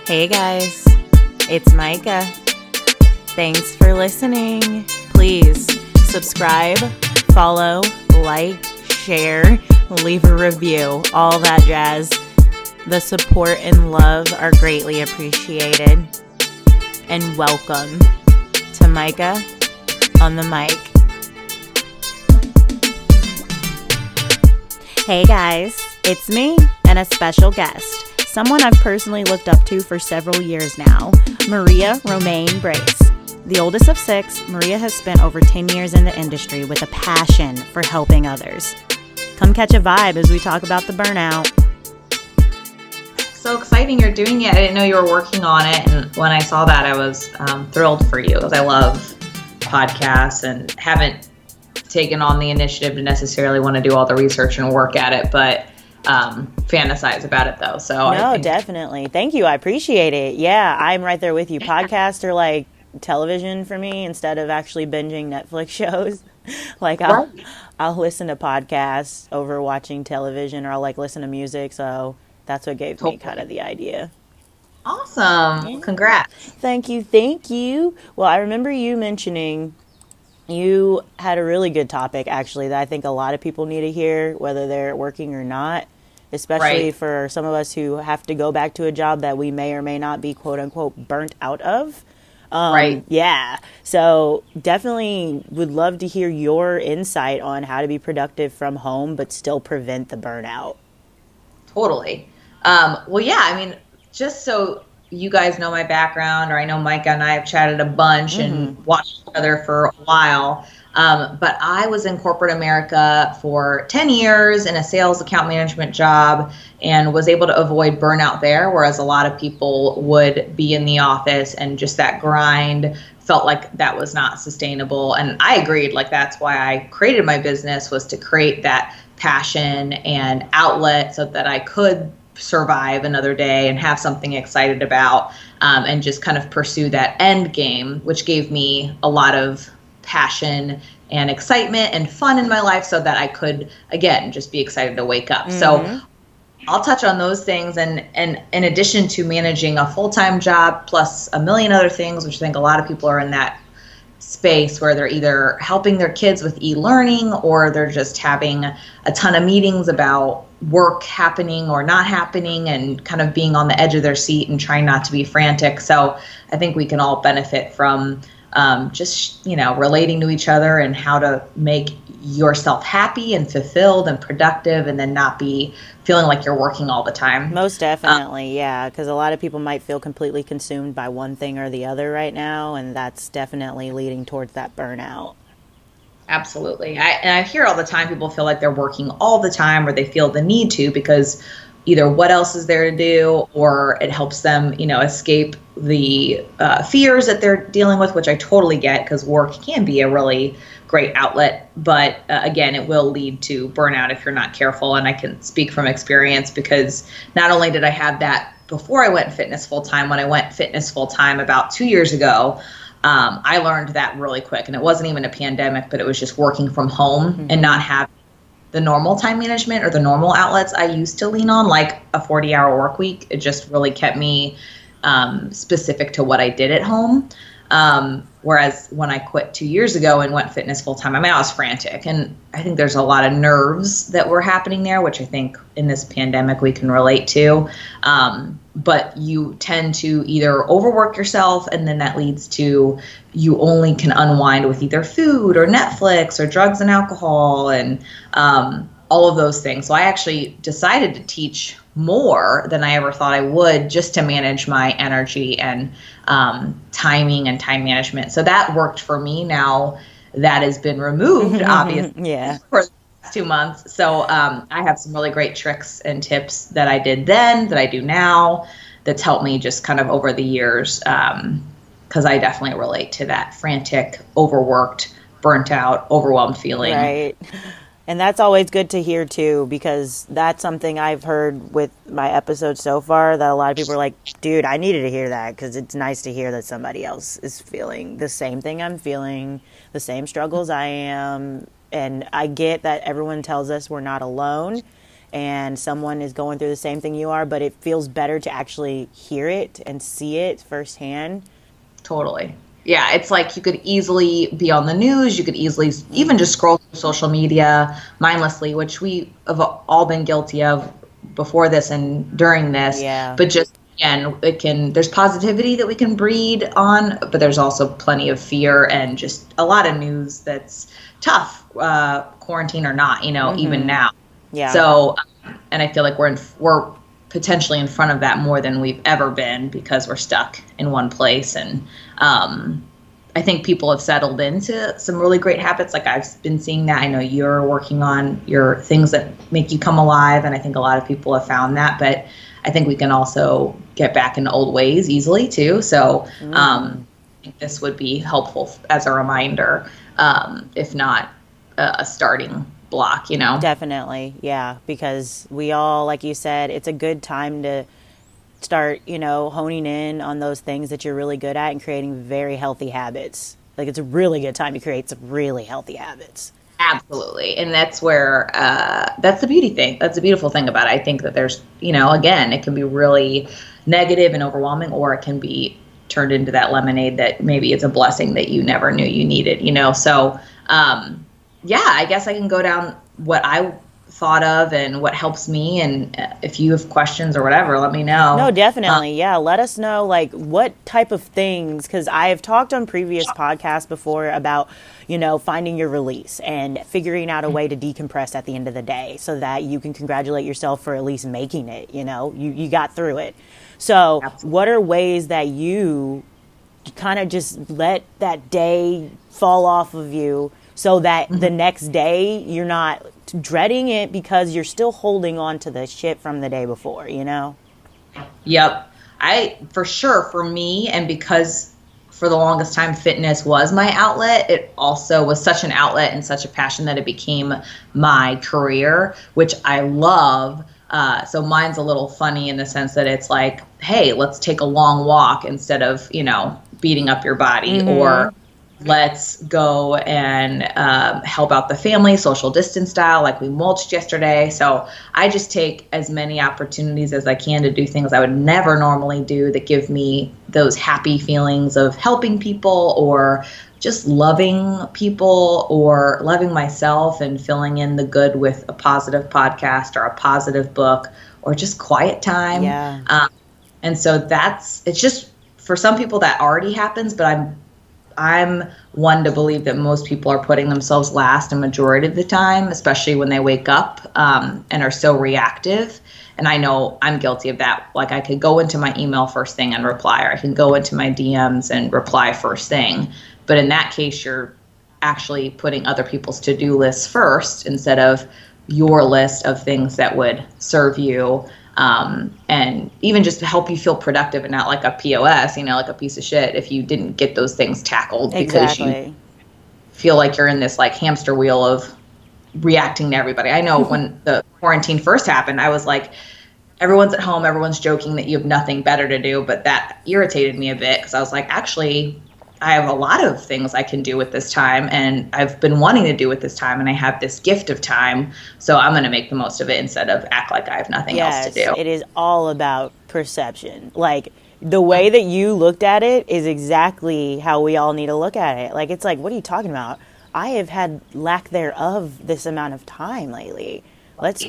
Hey guys, it's Micah. Thanks for listening. Please subscribe, follow, like, share, leave a review, all that jazz. The support and love are greatly appreciated. And welcome to Micah on the mic. Hey guys, it's me and a special guest. Someone I've personally looked up to for several years now, Maria Romaine Brace. The oldest of 6, Maria has spent over 10 years in the industry with a passion for helping others. Come catch a vibe as we talk about the burnout. So exciting you're doing it. I didn't know you were working on it. And when I saw that, I was thrilled for you because I love podcasts and haven't taken on the initiative to necessarily want to do all the research and work at it, but fantasize about it though. So no, definitely. Thank you. I appreciate it. Yeah, I'm right there with you. Podcasts are like television for me instead of actually binging Netflix shows. Like I'll listen to podcasts over watching television, or I'll like listen to music. So that's what gave me kind of the idea. Awesome. Yeah. Congrats. Thank you. Well, I remember you mentioning you had a really good topic, actually, that I think a lot of people need to hear, whether they're working or not, especially for some of us who have to go back to a job that we may or may not be, quote unquote, burnt out of. Yeah. So definitely would love to hear your insight on how to be productive from home, but still prevent the burnout. Totally. Well, yeah, I mean, just so you guys know my background, or I know Micah and I have chatted a bunch and watched each other for a while. But I was in corporate America for 10 years in a sales account management job and was able to avoid burnout there, whereas a lot of people would be in the office and just that grind felt like that was not sustainable. And I agreed, like that's why I created my business, was to create that passion and outlet so that I could survive another day and have something excited about, and just kind of pursue that end game, which gave me a lot of passion and excitement and fun in my life so that I could, again, just be excited to wake up. So I'll touch on those things. And in addition to managing a full-time job plus a million other things, which I think a lot of people are in that space where they're either helping their kids with e-learning or they're just having a ton of meetings about work happening or not happening and kind of being on the edge of their seat and trying not to be frantic. So I think we can all benefit from just, relating to each other and how to make yourself happy and fulfilled and productive and then not be feeling like you're working all the time. Most definitely, yeah, because a lot of people might feel completely consumed by one thing or the other right now, and that's definitely leading towards that burnout. Absolutely. I hear all the time people feel like they're working all the time or they feel the need to because either what else is there to do or it helps them, escape the fears that they're dealing with, which I totally get because work can be a really great outlet. But again, it will lead to burnout if you're not careful. And I can speak from experience because not only did I have that before I went fitness full time, when I went fitness full time about 2 years ago, I learned that really quick. And it wasn't even a pandemic, but it was just working from home and not having the normal time management or the normal outlets I used to lean on, like a 40-hour work week. It just really kept me specific to what I did at home. Whereas when I quit 2 years ago and went fitness full time, I was frantic. And I think there's a lot of nerves that were happening there, which I think in this pandemic we can relate to. But you tend to either overwork yourself, and then that leads to you only can unwind with either food or Netflix or drugs and alcohol and all of those things. So I actually decided to teach more than I ever thought I would, just to manage my energy and timing and time management. So that worked for me. Now that has been removed, obviously, for the last 2 months. So I have some really great tricks and tips that I did then, that I do now, that's helped me just kind of over the years, because I definitely relate to that frantic, overworked, burnt out, overwhelmed feeling. Right. And that's always good to hear, too, because that's something I've heard with my episodes so far, that a lot of people are like, dude, I needed to hear that, because it's nice to hear that somebody else is feeling the same thing I'm feeling, the same struggles I am. And I get that everyone tells us we're not alone. and someone is going through the same thing you are, but it feels better to actually hear it and see it firsthand. Totally. Yeah, it's like you could easily be on the news. You could easily even just scroll through social media mindlessly, which we have all been guilty of before this and during this. Yeah. But just, again, there's positivity that we can breed on, but there's also plenty of fear and just a lot of news that's tough, quarantine or not, even now. Yeah. So, and I feel like we're potentially in front of that more than we've ever been because we're stuck in one place. And I think people have settled into some really great habits. Like I've been seeing that. I know you're working on your things that make you come alive. And I think a lot of people have found that, but I think we can also get back into old ways easily too. So I think this would be helpful as a reminder, if not a starting block, Definitely. Yeah. Because we all, like you said, it's a good time to start, honing in on those things that you're really good at and creating very healthy habits. Like it's a really good time to create some really healthy habits. Absolutely. And that's where, that's the beauty thing. That's the beautiful thing about it. I think that there's, again, it can be really negative and overwhelming, or it can be turned into that lemonade that maybe it's a blessing that you never knew you needed, So, yeah, I guess I can go down what I thought of and what helps me. And if you have questions or whatever, let me know. No, definitely. Yeah. Let us know, like, what type of things, because I have talked on previous podcasts before about, finding your release and figuring out a way to decompress at the end of the day so that you can congratulate yourself for at least making it, you got through it. So Absolutely. What are ways that you kind of just let that day fall off of you so that the next day you're not dreading it because you're still holding on to the shit from the day before, Yep. For sure, for me, and because for the longest time fitness was my outlet, it also was such an outlet and such a passion that it became my career, which I love. So mine's a little funny in the sense that it's like, hey, let's take a long walk instead of, beating up your body, or let's go and help out the family, social distance style, like we mulched yesterday. So I just take as many opportunities as I can to do things I would never normally do that give me those happy feelings of helping people, or just loving people, or loving myself and filling in the good with a positive podcast or a positive book or just quiet time. Yeah. And so it's just, for some people that already happens, but I'm one to believe that most people are putting themselves last a majority of the time, especially when they wake up and are so reactive. And I know I'm guilty of that. Like I could go into my email first thing and reply, or I can go into my DMs and reply first thing. But in that case, you're actually putting other people's to-do lists first instead of your list of things that would serve you. And even just to help you feel productive and not like a POS, like a piece of shit if you didn't get those things tackled because you feel like you're in this like hamster wheel of reacting to everybody. I know when the quarantine first happened, I was like, everyone's at home, everyone's joking that you have nothing better to do, but that irritated me a bit because I was like, actually, I have a lot of things I can do with this time, and I've been wanting to do with this time, and I have this gift of time, so I'm going to make the most of it instead of act like I have nothing else to do. It is all about perception. Like, the way that you looked at it is exactly how we all need to look at it. Like, it's like, what are you talking about? I have had lack thereof this amount of time lately. Let's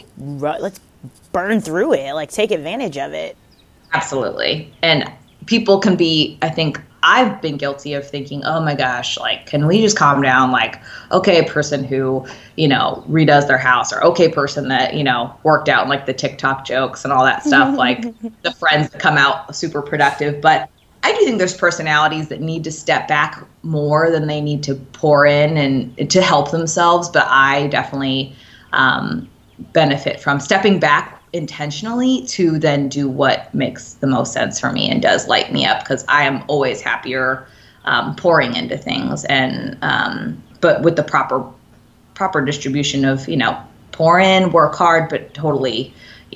burn through it. Like, take advantage of it. Absolutely. And people can be, I think, I've been guilty of thinking, oh my gosh, like, can we just calm down? Like, okay, person who, redoes their house, or okay, person that, worked out, and like the TikTok jokes and all that stuff, like the friends that come out super productive. But I do think there's personalities that need to step back more than they need to pour in and to help themselves. But I definitely benefit from stepping back intentionally to then do what makes the most sense for me and does light me up, because I am always happier pouring into things, and but with the proper distribution of pour in, work hard, but totally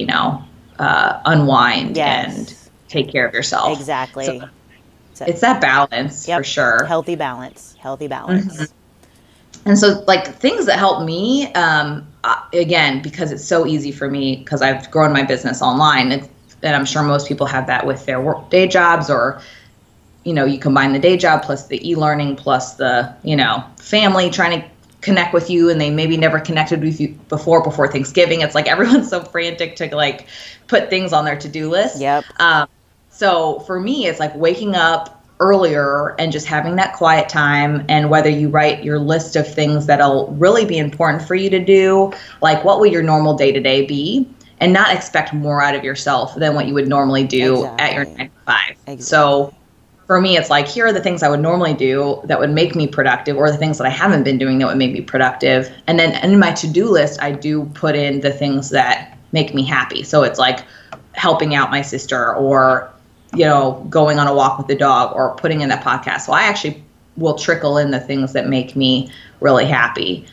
unwind and take care of yourself. Exactly. So it's that balance. Yep. For sure. Healthy balance. Mm-hmm. And so, like, things that help me, again, because it's so easy for me, because I've grown my business online, and I'm sure most people have that with their day jobs, or, you combine the day job plus the e-learning plus the, family trying to connect with you, and they maybe never connected with you before Thanksgiving. It's like everyone's so frantic to like put things on their to-do list. Yep. So for me, it's like waking up earlier and just having that quiet time, and whether you write your list of things that'll really be important for you to do, like what will your normal day-to-day be, and not expect more out of yourself than what you would normally do at your 9 to 5. Exactly. So for me, it's like, here are the things I would normally do that would make me productive, or the things that I haven't been doing that would make me productive. And then in my to-do list, I do put in the things that make me happy. So it's like helping out my sister, or going on a walk with the dog, or putting in that podcast. So I actually will trickle in the things that make me really happy,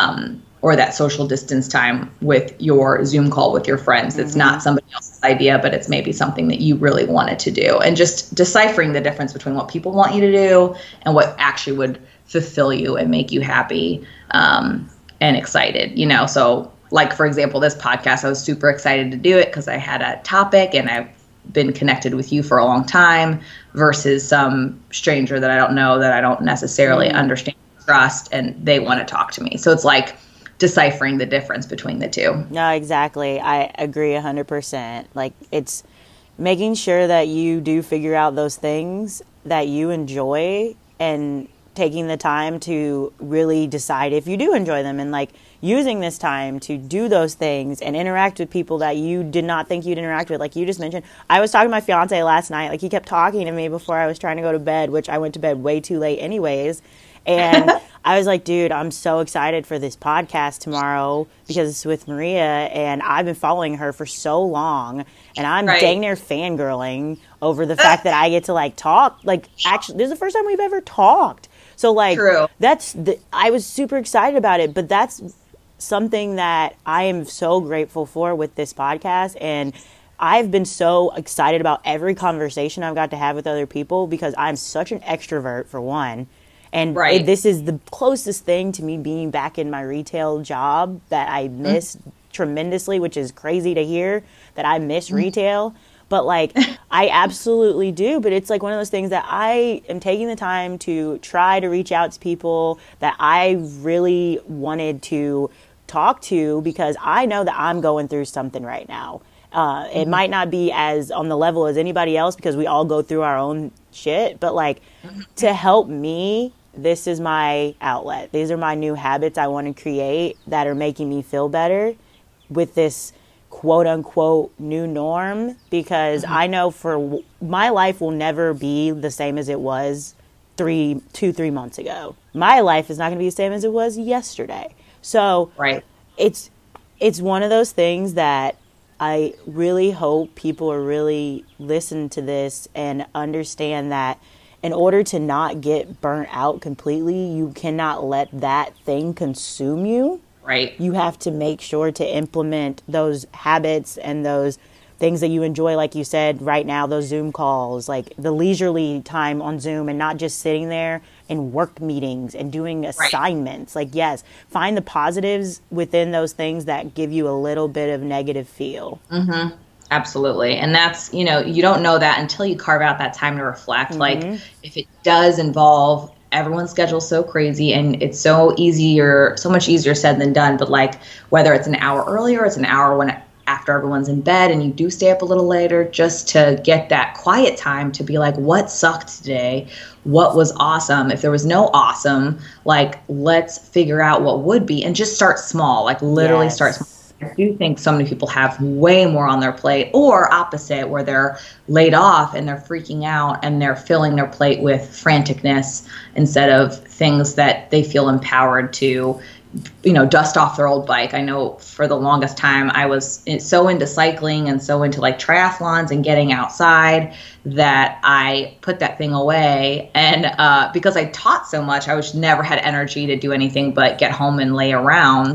or that social distance time with your Zoom call with your friends. It's not somebody else's idea, but it's maybe something that you really wanted to do. And just deciphering the difference between what people want you to do and what actually would fulfill you and make you happy and excited, So like, for example, this podcast, I was super excited to do it because I had a topic, and I've been connected with you for a long time, versus some stranger that I don't know, that I don't necessarily understand, trust, and they want to talk to me. So it's like deciphering the difference between the two. No, exactly. I agree 100%. Like, it's making sure that you do figure out those things that you enjoy, and taking the time to really decide if you do enjoy them, and like using this time to do those things and interact with people that you did not think you'd interact with. Like you just mentioned, I was talking to my fiance last night. Like, he kept talking to me before I was trying to go to bed, which I went to bed way too late anyways. And I was like, dude, I'm so excited for this podcast tomorrow because it's with Maria, and I've been following her for so long, and I'm dang near fangirling over the fact that I get to like talk. Like, actually, this is the first time we've ever talked. So like, I was super excited about it, but that's something that I am so grateful for with this podcast. And I've been so excited about every conversation I've got to have with other people, because I'm such an extrovert, for one. And this is the closest thing to me being back in my retail job that I miss tremendously, which is crazy to hear that I miss retail. But like, I absolutely do. But it's like one of those things that I am taking the time to try to reach out to people that I really wanted to talk to, because I know that I'm going through something right now. It might not be as on the level as anybody else, because we all go through our own shit. But like, to help me, this is my outlet. These are my new habits I want to create that are making me feel better with this quote unquote new norm, because I know for my life will never be the same as it was 3 months ago. My life is not going to be the same as it was yesterday. So it's one of those things that I really hope people are really listen to this and understand that in order to not get burnt out completely, you cannot let that thing consume you. Right. You have to make sure to implement those habits and those things that you enjoy, like you said, right now, those Zoom calls, like the leisurely time on Zoom, and not just sitting there in work meetings and doing assignments. Like, yes, find the positives within those things that give you a little bit of negative feel. Absolutely. And that's, you don't know that until you carve out that time to reflect. Like, if it does involve, everyone's schedule's so crazy, and it's so much easier said than done. But like, whether it's an hour earlier, it's an hour after everyone's in bed, and you do stay up a little later, just to get that quiet time to be like, what sucked today? What was awesome? If there was no awesome, like, let's figure out what would be, and just start small, like literally start small. I do think so many people have way more on their plate, or opposite, where they're laid off and they're freaking out and they're filling their plate with franticness instead of things that they feel empowered to, dust off their old bike. I know for the longest time I was so into cycling and so into like triathlons and getting outside that I put that thing away. And because I taught so much, I never had energy to do anything but get home and lay around.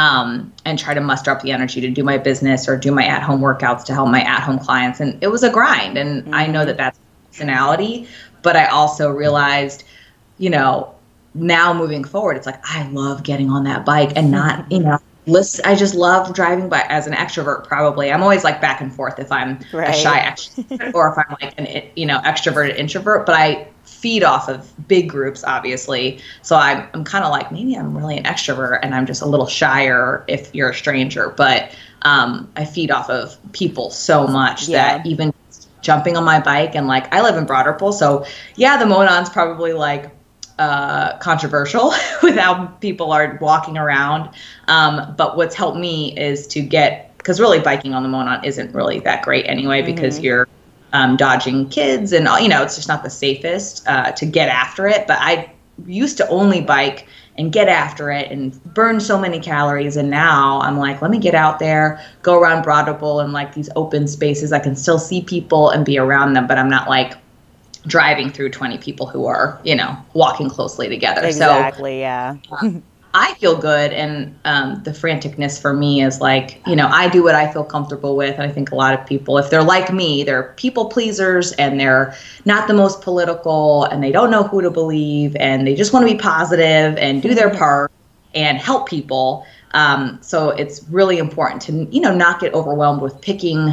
And try to muster up the energy to do my business or do my at-home workouts to help my at-home clients. And it was a grind. And I know that that's personality, but I also realized, now moving forward, it's like, I love getting on that bike and not, I just love driving by as an extrovert. Probably, I'm always like back and forth if I'm a shy extrovert or if I'm like an extroverted introvert. But I feed off of big groups, obviously. So I'm kind of like, maybe I'm really an extrovert and I'm just a little shyer if you're a stranger. But I feed off of people so much that even jumping on my bike and like I live in Broad Ripple, so yeah, the Monon's probably like controversial with how people are walking around. But what's helped me is to because really biking on the Monon isn't really that great anyway, because you're dodging kids and it's just not the safest to get after it. But I used to only bike and get after it and burn so many calories. And now I'm like, let me get out there, go around Broad Ripple and like these open spaces. I can still see people and be around them, but I'm not like driving through 20 people who are, walking closely together. Exactly, yeah. I feel good. And the franticness for me is like, I do what I feel comfortable with. And I think a lot of people, if they're like me, they're people pleasers and they're not the most political and they don't know who to believe and they just want to be positive and do their part and help people. So it's really important to, not get overwhelmed with picking,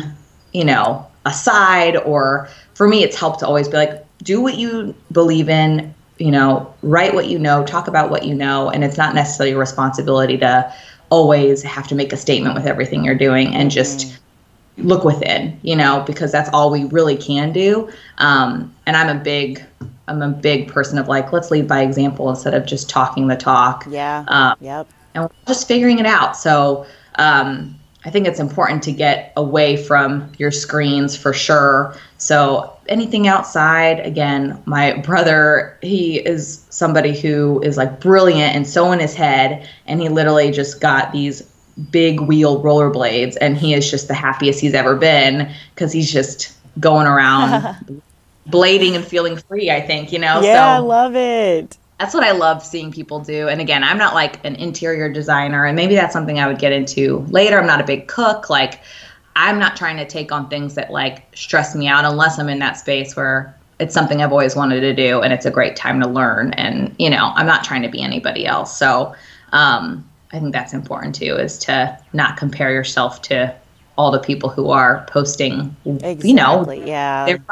a side. Or for me, it's helped to always be like, do what you believe in, write what you know, talk about what you know. And it's not necessarily your responsibility to always have to make a statement with everything you're doing, and just look within, because that's all we really can do. And I'm a big person of like, let's lead by example instead of just talking the talk. Yeah. Yep. And we're just figuring it out. So, I think it's important to get away from your screens for sure. So anything outside, again, my brother, he is somebody who is like brilliant and so in his head, and he literally just got these big wheel rollerblades, and he is just the happiest he's ever been because he's just going around blading and feeling free, I think, Yeah, so I love it. That's what I love seeing people do. And again, I'm not like an interior designer, and maybe that's something I would get into later. I'm not a big cook. Like, I'm not trying to take on things that like stress me out unless I'm in that space where it's something I've always wanted to do and it's a great time to learn. And, I'm not trying to be anybody else. So I think that's important too, is to not compare yourself to all the people who are posting, exactly, yeah. their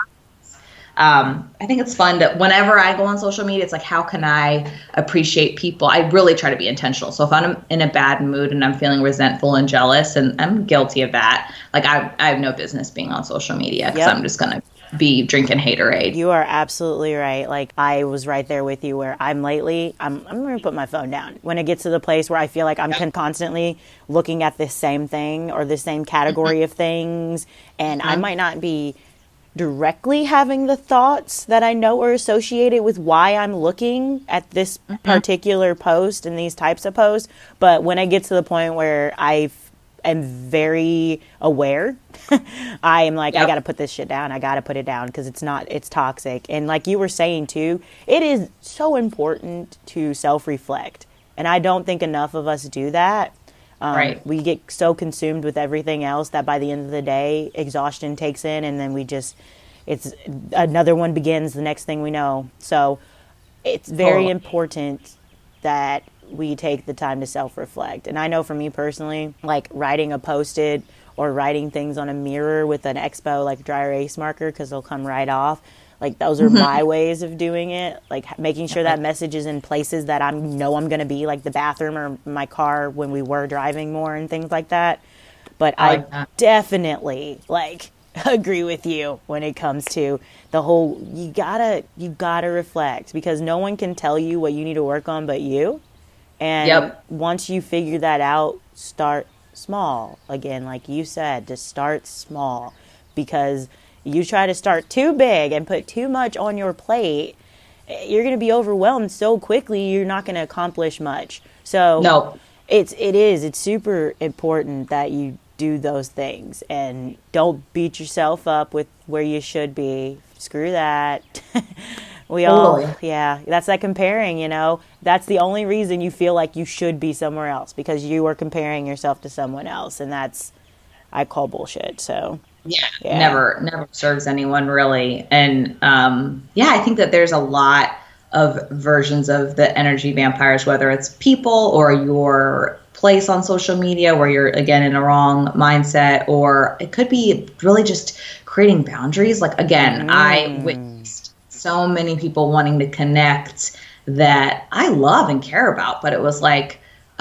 I think it's fun to, whenever I go on social media, it's like, how can I appreciate people? I really try to be intentional. So if I'm in a bad mood and I'm feeling resentful and jealous, and I'm guilty of that, like I have no business being on social media because I'm just going to be drinking haterade. You are absolutely right. Like, I was right there with you where I'm going to put my phone down when it gets to the place where I feel like I'm constantly looking at this same thing or the same category of things. And I might not be directly having the thoughts that I know are associated with why I'm looking at this particular post and these types of posts. But when I get to the point where I am very aware, I am like, I got to put this shit down. I got to put it down because it's toxic. And like you were saying too, it is so important to self-reflect. And I don't think enough of us do that. Right. We get so consumed with everything else that by the end of the day, exhaustion takes in, and then it's another one begins the next thing we know. So it's very important that we take the time to self-reflect. And I know for me personally, like writing a Post-it or writing things on a mirror with an Expo like dry erase marker, because they'll come right off. Like, those are my ways of doing it. Like, making sure that message is in places that I know I'm going to be, like the bathroom or my car when we were driving more and things like that. But I definitely, like, agree with you when it comes to the whole, you gotta reflect, because no one can tell you what you need to work on but you. And once you figure that out, start small. Again, like you said, just start small, because you try to start too big and put too much on your plate, you're going to be overwhelmed so quickly, you're not going to accomplish much. So it's super important that you do those things, and don't beat yourself up with where you should be. Screw that. That's that comparing, that's the only reason you feel like you should be somewhere else, because you are comparing yourself to someone else, and I call bullshit. So never serves anyone really. And I think that there's a lot of versions of the energy vampires, whether it's people or your place on social media where you're, again, in a wrong mindset, or it could be really just creating boundaries. Like, again, I witnessed so many people wanting to connect that I love and care about, but it was like,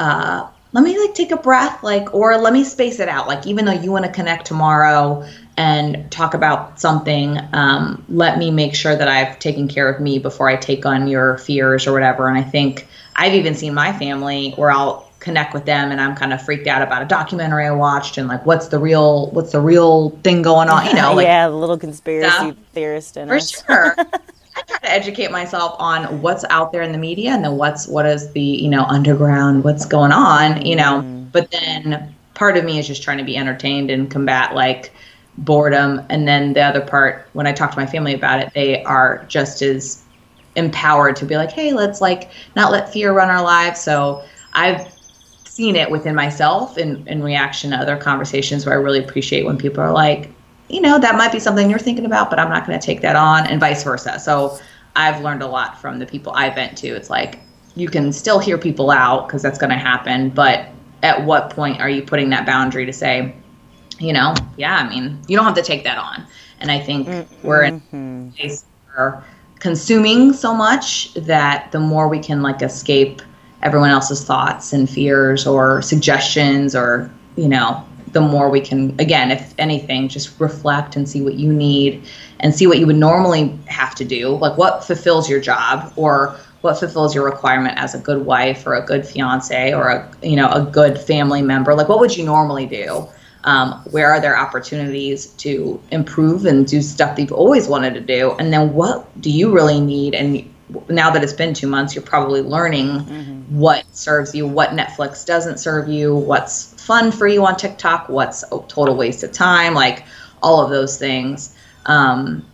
let me like take a breath, like, or let me space it out. Like, even though you want to connect tomorrow and talk about something, let me make sure that I've taken care of me before I take on your fears or whatever. And I think I've even seen my family where I'll connect with them and I'm kind of freaked out about a documentary I watched and like, what's the real thing going on? You know, like, yeah, the little conspiracy theorist in us. For sure. I try to educate myself on what's out there in the media and then what is the, you know, underground, what's going on, you know, but then part of me is just trying to be entertained and combat like boredom. And then the other part, when I talk to my family about it, they are just as empowered to be like, hey, let's like not let fear run our lives. So I've seen it within myself in reaction to other conversations where I really appreciate when people are like, you know, that might be something you're thinking about, but I'm not going to take that on, and vice versa. So I've learned a lot from the people I vent to. It's like, you can still hear people out because that's going to happen. But at what point are you putting that boundary to say, you know, yeah, I mean, you don't have to take that on. And I think we're in a place where we're consuming so much that the more we can like escape everyone else's thoughts and fears or suggestions, or, you know, the more we can, again, if anything, just reflect and see what you need and see what you would normally have to do. Like, what fulfills your job, or what fulfills your requirement as a good wife or a good fiance or a good family member. Like, what would you normally do? Where are there opportunities to improve and do stuff that you've always wanted to do? And then what do you really need? And now that it's been 2 months, you're probably learning what serves you, what Netflix doesn't serve you, what's fun for you on TikTok, what's a total waste of time, like all of those things. And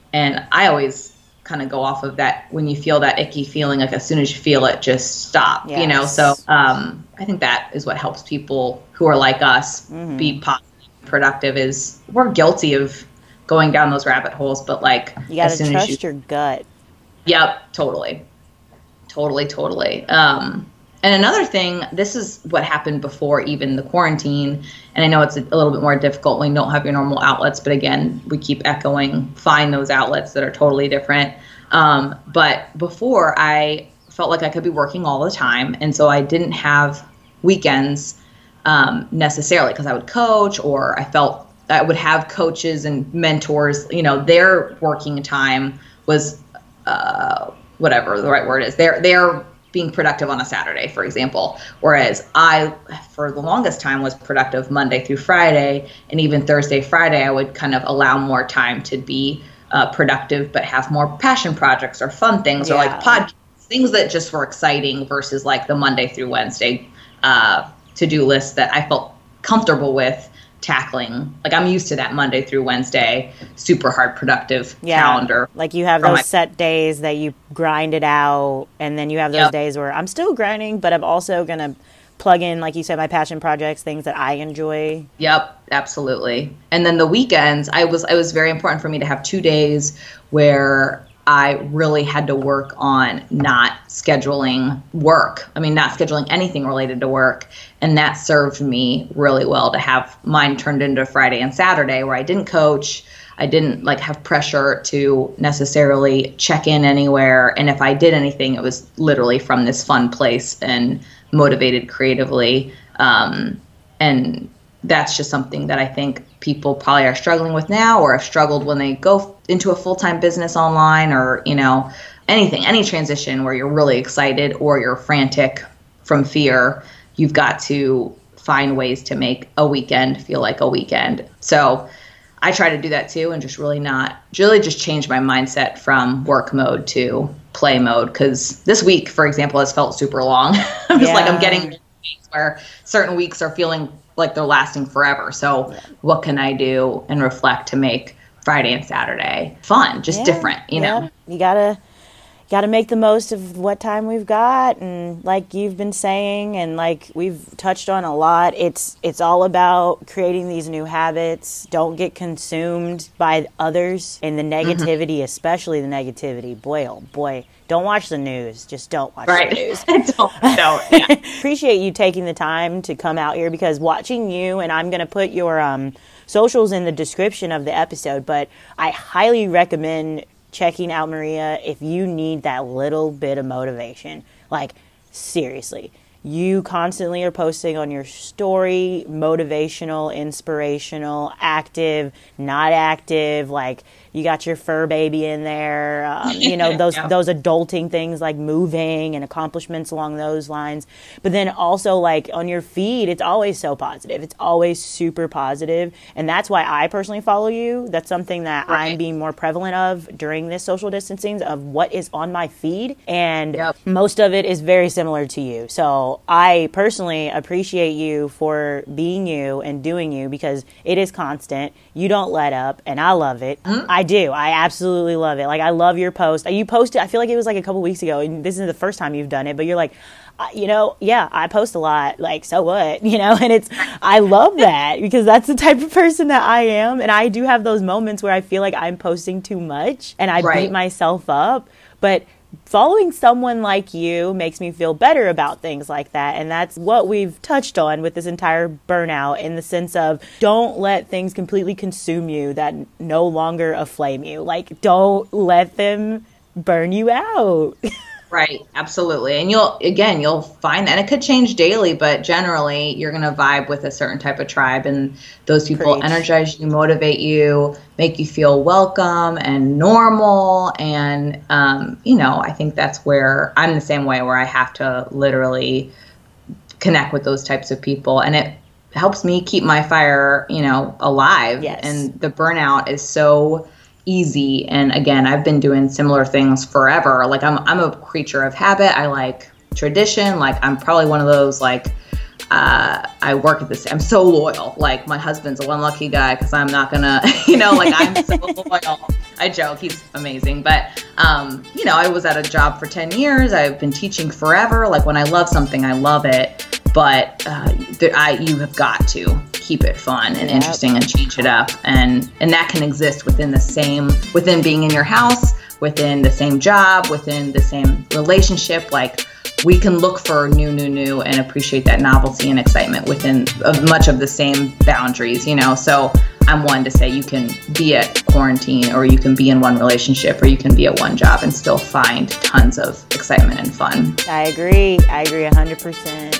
I always kind of go off of that. When you feel that icky feeling, like as soon as you feel it, just stop, you know? So I think that is what helps people who are like us be positive, productive. Is we're guilty of going down those rabbit holes, but like, you got to trust your gut. Yep, totally. And another thing, this is what happened before even the quarantine, and I know it's a little bit more difficult when you don't have your normal outlets, but again, we keep echoing, find those outlets that are totally different. But before, I felt like I could be working all the time, and so I didn't have weekends necessarily, because I would coach, or I felt I would have coaches and mentors, you know, their working time was whatever the right word is. They're being productive on a Saturday, for example. Whereas I, for the longest time, was productive Monday through Friday, and even Thursday, Friday, I would kind of allow more time to be productive, but have more passion projects or fun things, or like podcasts, things that just were exciting versus like the Monday through Wednesday to-do list that I felt comfortable with tackling. Like, I'm used to that Monday through Wednesday super hard productive calendar. Like, you have those set days that you grind it out, and then you have those days where I'm still grinding, but I'm also going to plug in, like you said, my passion projects, things that I enjoy. Yep, absolutely. And then the weekends, it was very important for me to have 2 days where I really had to work on not scheduling work. I mean, not scheduling anything related to work. And that served me really well to have mine turned into Friday and Saturday, where I didn't coach. I didn't like have pressure to necessarily check in anywhere. And if I did anything, it was literally from this fun place and motivated creatively. And that's just something that I think people probably are struggling with now, or have struggled when they go into a full-time business online, or, you know, any transition where you're really excited or you're frantic from fear. You've got to find ways to make a weekend feel like a weekend. So I try to do that too, and just really just change my mindset from work mode to play mode. Because this week, for example, has felt super long. I'm just like, I'm getting weeks where certain weeks are feeling like they're lasting forever. So what can I do and reflect to make Friday and Saturday fun, just different, you know? You got to make the most of what time we've got. And like you've been saying, and like we've touched on a lot, it's all about creating these new habits. Don't get consumed by others and the negativity, especially the negativity. Boy, oh boy. Don't watch the news. Just don't watch the news. don't. Yeah. Appreciate you taking the time to come out here, because watching you, and I'm going to put your socials in the description of the episode, but I highly recommend checking out Maria if you need that little bit of motivation. Like, seriously. You constantly are posting on your story, motivational, inspirational, active, not active, like you got your fur baby in there, those adulting things like moving and accomplishments along those lines. But then also like on your feed, it's always so positive. It's always super positive. And that's why I personally follow you. That's something that I'm being more prevalent of during this social distancing, of what is on my feed. And most of it is very similar to you. So I personally appreciate you for being you and doing you, because it is constant. You don't let up, and I love it. I do. I absolutely love it. Like, I love your post. You posted, I feel like it was like a couple weeks ago, and this is the first time you've done it, but you're like, I post a lot, like, so what, and it's, I love that, because that's the type of person that I am. And I do have those moments where I feel like I'm posting too much and I beat myself up, but following someone like you makes me feel better about things like that. And that's what we've touched on with this entire burnout, in the sense of don't let things completely consume you that no longer aflame you. Like, don't let them burn you out. Right, absolutely. And you'll find that it could change daily, but generally you're going to vibe with a certain type of tribe, and those people energize you, motivate you, make you feel welcome and normal. And, I think that's where I'm the same way, where I have to literally connect with those types of people. And it helps me keep my fire, alive. Yes. And the burnout is so easy. And again, I've been doing similar things forever. Like, I'm a creature of habit. I like tradition. Like, I'm probably one of those, like, I work at this. I'm so loyal. Like, my husband's a one lucky guy, because I'm not gonna, like, I'm so loyal. I joke, he's amazing. But, I was at a job for 10 years. I've been teaching forever. Like, when I love something, I love it. But you have got to keep it fun and interesting and change it up. And that can exist within being in your house, within the same job, within the same relationship. Like, we can look for new and appreciate that novelty and excitement within much of the same boundaries, So I'm one to say you can be at quarantine, or you can be in one relationship, or you can be at one job and still find tons of excitement and fun. I agree 100%.